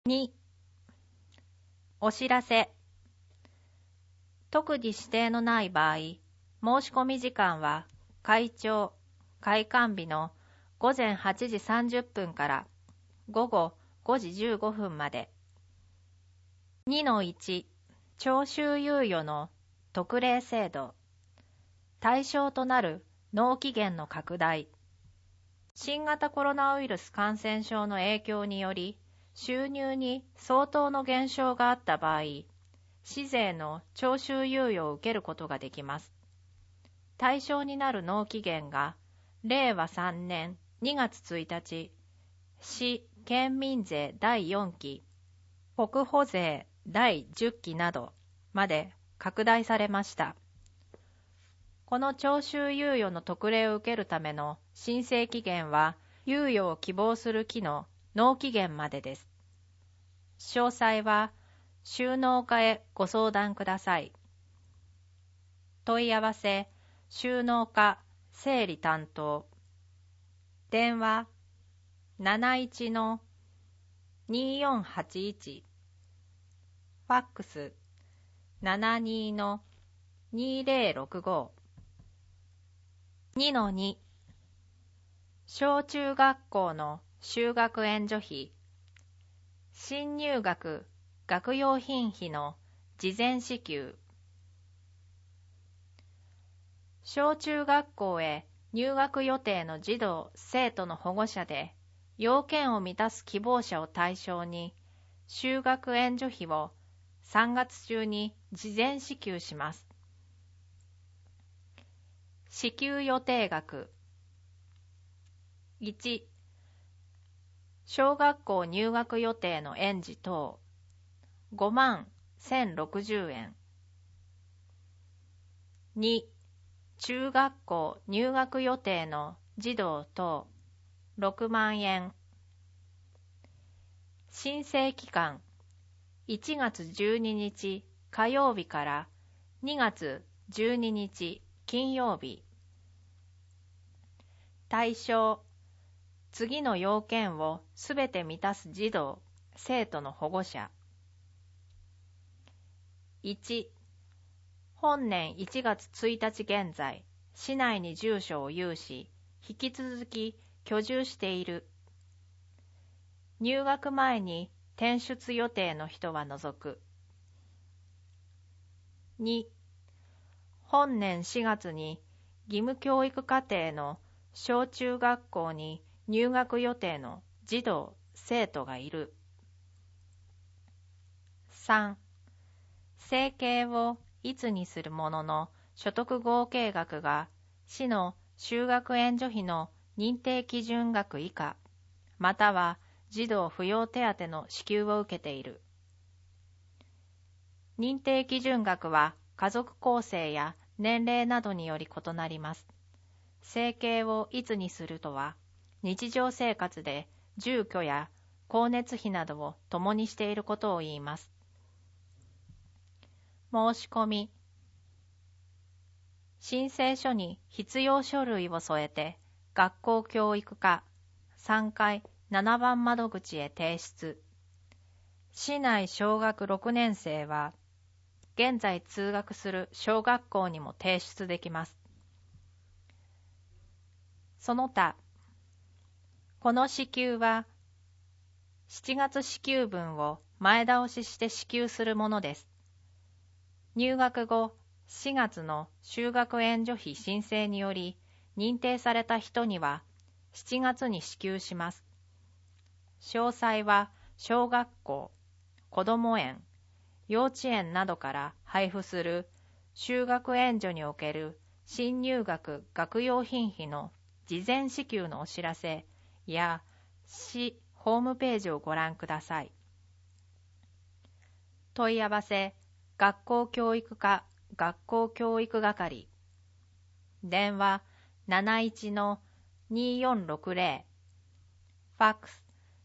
2、お知らせ。特に指定のない場合、申し込み時間は開庁・開館日の午前8時30分から午後5時15分まで。2-1、徴収猶予の特例制度。対象となる納期限の拡大。新型コロナウイルス感染症の影響により、収入に相当の減少があった場合、市税の徴収猶予を受けることができます。対象になる納期限が、令和3年2月1日、市県民税第4期、国保税第10期などまで拡大されました。この徴収猶予の特例を受けるための申請期限は、猶予を希望する期の納期限までです。詳細は、収納課へご相談ください。問い合わせ、収納課整理担当。電話、71-2481。ファックス、72-2065。2-2、小中学校の就学援助費、新入学学用品費の事前支給。小中学校へ入学予定の児童・生徒の保護者で、要件を満たす希望者を対象に、就学援助費を3月中に事前支給します。支給予定額。1、小学校入学予定の園児等、51,060円。2、中学校入学予定の児童等、6万円。申請期間、1月12日火曜日から2月12日金曜日。対象、次の要件をすべて満たす児童・生徒の保護者。1、本年1月1日現在、市内に住所を有し、引き続き居住している。入学前に転出予定の人は除く。2、本年4月に義務教育課程の小中学校に入学予定の児童・生徒がいる。3、生計をいつにするものの所得合計額が市の就学援助費の認定基準額以下、または児童扶養手当の支給を受けている。認定基準額は家族構成や年齢などにより異なります。生計をいつにするとは、日常生活で住居や光熱費などを共にしていることを言います。申し込み。申請書に必要書類を添えて、学校教育課3階7番窓口へ提出。市内小学6年生は、現在通学する小学校にも提出できます。その他、この支給は、7月支給分を前倒しして支給するものです。入学後、4月の就学援助費申請により、認定された人には、7月に支給します。詳細は、小学校、こども園、幼稚園などから配布する就学援助における新入学学用品費の事前支給のお知らせや市ホームページをご覧ください。問い合わせ、学校教育課学校教育係。電話71-2460。ファックス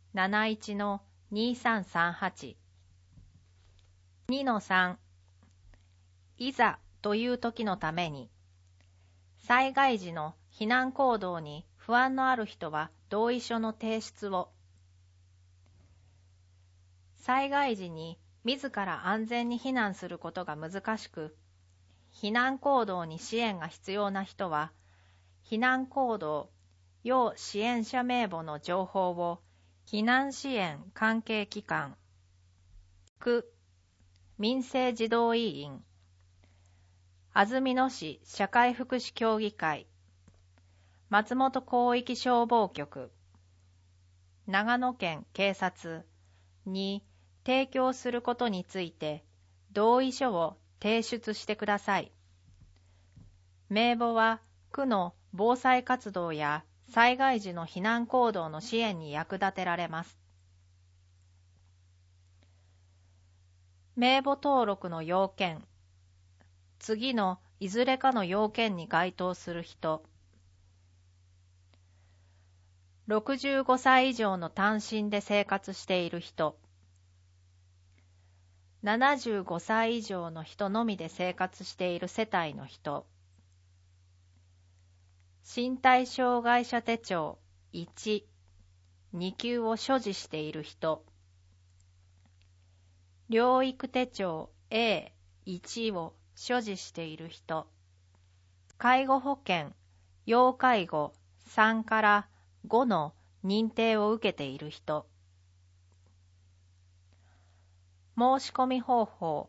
71-2338。2-3、いざという時のために、災害時の避難行動に不安のある人は同意書の提出を。 災害時に自ら安全に避難することが難しく、避難行動に支援が必要な人は、避難行動要支援者名簿の情報を避難支援関係機関、区民生児童委員、安曇野市社会福祉協議会、松本広域消防局、長野県警察に提供することについて同意書を提出してください。名簿は区の防災活動や災害時の避難行動の支援に役立てられます。名簿登録の要件。次のいずれかの要件に該当する人。65歳以上の単身で生活している人。75歳以上の人のみで生活している世帯の人。身体障害者手帳1、2級を所持している人。療育手帳 A1 を所持している人。介護保険、要介護3から5の認定を受けている人。申し込み方法。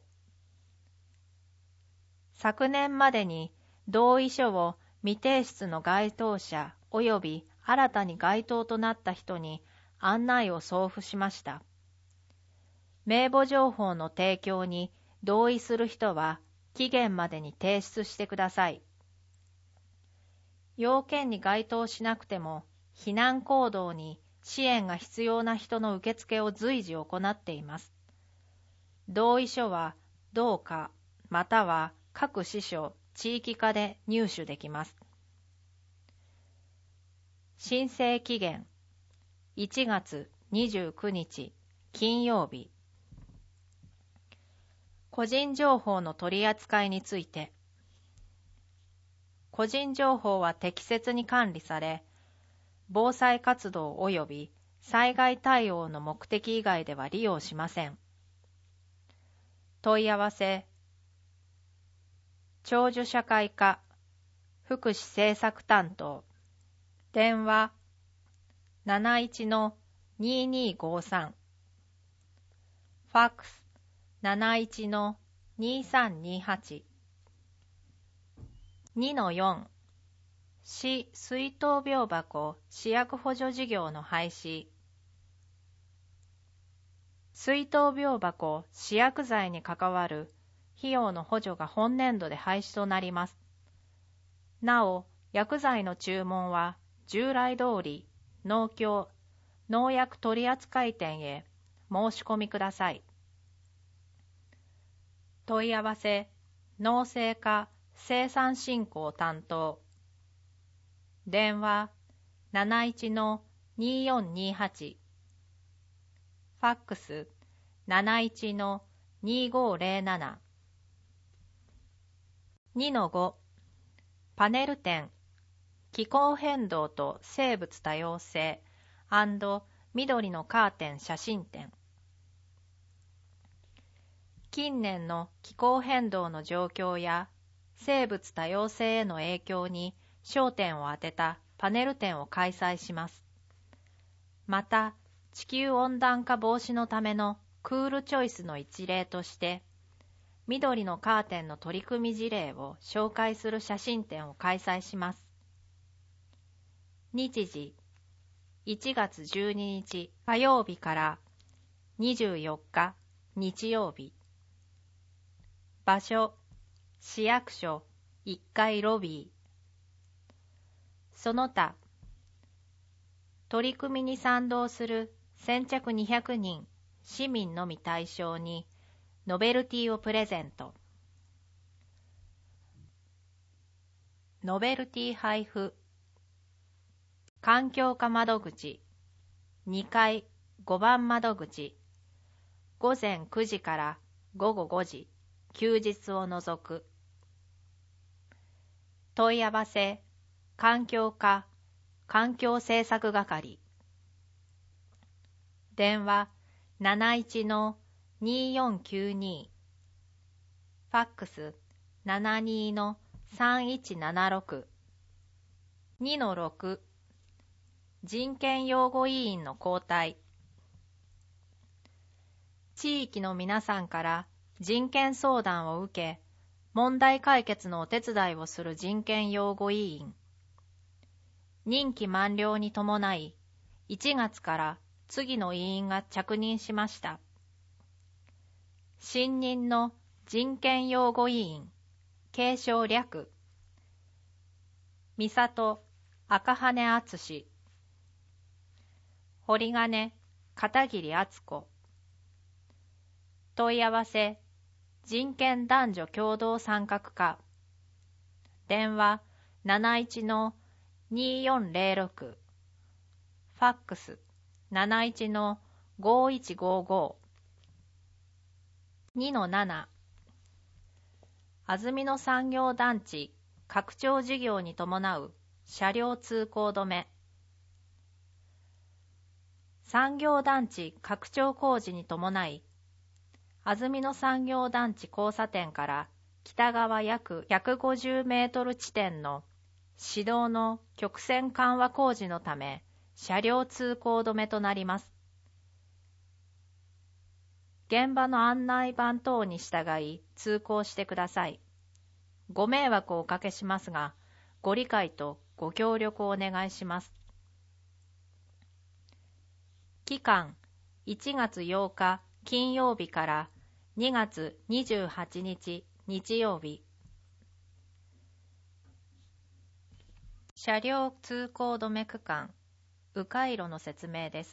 昨年までに同意書を未提出の該当者及び新たに該当となった人に案内を送付しました。名簿情報の提供に同意する人は期限までに提出してください。要件に該当しなくても避難行動に支援が必要な人の受付を随時行っています。同意書は同課または各支所、地域課で入手できます。申請期限1月29日金曜日。個人情報の取り扱いについて。個人情報は適切に管理され、防災活動及び災害対応の目的以外では利用しません。問い合わせ長寿社会課福祉政策担当電話 71-2253 ファックス 71-2328 2-4 市水筒病箱市薬補助事業の廃止。水筒病箱市薬剤に関わる費用の補助が本年度で廃止となります。なお、薬剤の注文は従来通り農協・農薬取扱店へ申し込みください。問い合わせ農政課生産振興担当電話 71-2428 ファックス 71-2507 2-5 パネル展気候変動と生物多様性&緑のカーテン写真展。近年の気候変動の状況や生物多様性への影響に焦点を当てたパネル展を開催します。また、地球温暖化防止のためのクールチョイスの一例として、緑のカーテンの取り組み事例を紹介する写真展を開催します。日時1月12日火曜日から24日日曜日。場所市役所1階ロビー。その他取り組みに賛同する先着200人市民のみ対象にノベルティをプレゼント。ノベルティ配布環境課窓口2階5番窓口午前9時から午後5時休日を除く。問い合わせ環境課環境政策係電話 71-2492、ファックス 72-3176、2-6、人権擁護委員の交代。地域の皆さんから人権相談を受け、問題解決のお手伝いをする人権擁護委員。任期満了に伴い、1月から次の委員が着任しました。新任の人権擁護委員、継承略、三里赤羽敦、堀金片桐敦子。問い合わせ、人権男女共同参画課。電話71-2406、ファックス 71-5155、2-7、安曇野産業団地拡張事業に伴う車両通行止め。産業団地拡張工事に伴い、安曇野産業団地交差点から北側約150メートル地点の市道の曲線緩和工事のため、車両通行止めとなります。現場の案内板等に従い通行してください。ご迷惑をおかけしますが、ご理解とご協力をお願いします。期間1月8日金曜日から2月28日日曜日。車両通行止め区間、迂回路の説明です。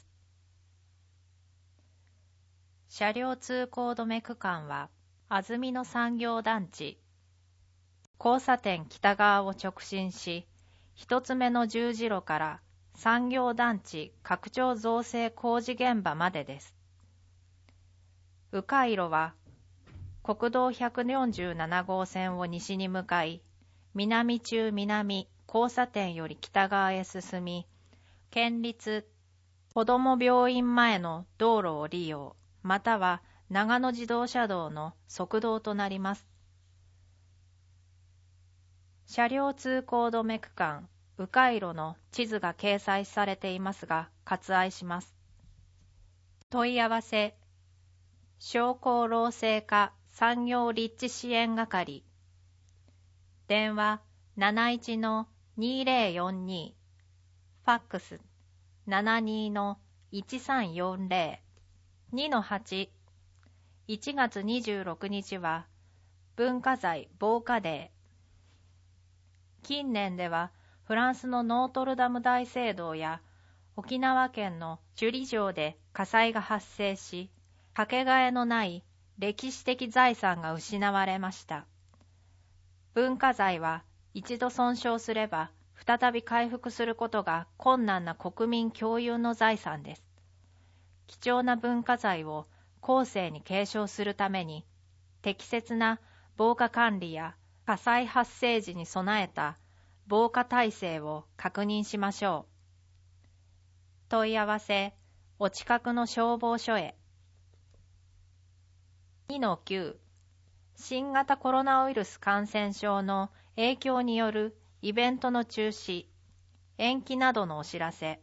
車両通行止め区間は、安曇野産業団地、交差点北側を直進し、一つ目の十字路から産業団地拡張造成工事現場までです。迂回路は、国道147号線を西に向かい、南中南交差点より北側へ進み、県立子ども病院前の道路を利用、または長野自動車道の側道となります。車両通行止め区間、迂回路の地図が掲載されていますが、割愛します。問い合わせ、商工労政課産業立地支援係。電話71-2042、ファックス 72-1340、2-8、1月26日は文化財防火デー。近年ではフランスのノートルダム大聖堂や沖縄県の首里城で火災が発生し、かけがえのない歴史的財産が失われました。文化財は一度損傷すれば再び回復することが困難な国民共有の財産です。貴重な文化財を後世に継承するために、適切な防火管理や火災発生時に備えた防火体制を確認しましょう。問い合わせ、お近くの消防署へ。2-9、新型コロナウイルス感染症の影響によるイベントの中止、延期などのお知らせ。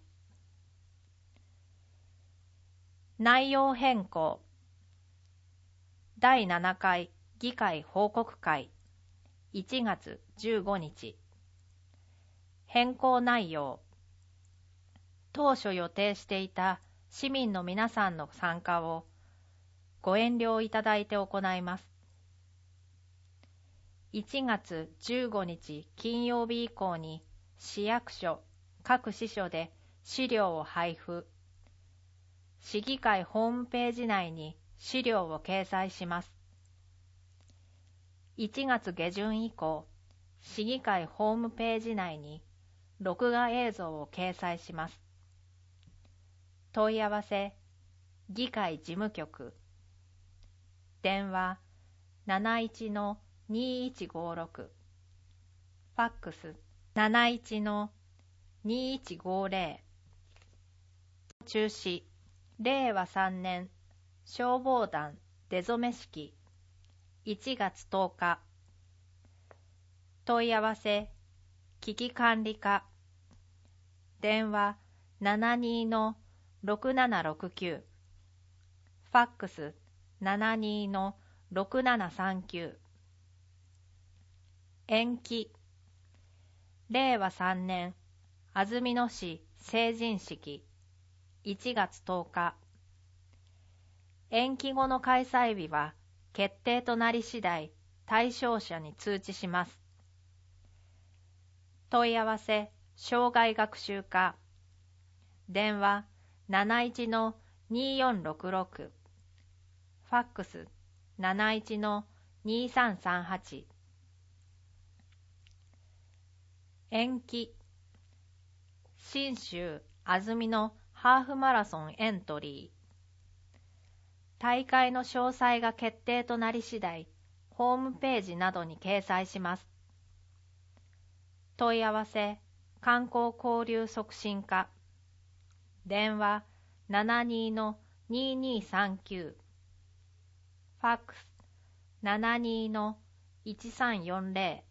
内容変更。第7回議会報告会、1月15日。変更内容。当初予定していた市民の皆さんの参加をご遠慮いただいて行います。1月15日金曜日以降に市役所、各支所で資料を配布。市議会ホームページ内に資料を掲載します。1月下旬以降、市議会ホームページ内に録画映像を掲載します。問い合わせ、議会事務局。電話71-2156、ファックス 71-2150。中止、令和3年消防団出初め式1月10日問い合わせ危機管理課電話 72-6769 ファックス 72-6739 延期令和3年安曇野市成人式1月10日延期後の開催日は決定となり次第対象者に通知します。問い合わせ障害学習課電話 71-2466 ファックス 71-2338 延期信州安曇野ハーフマラソンエントリー大会の詳細が決定となり次第ホームページなどに掲載します。問い合わせ観光交流促進課電話 72-2239 ファックス 72-1340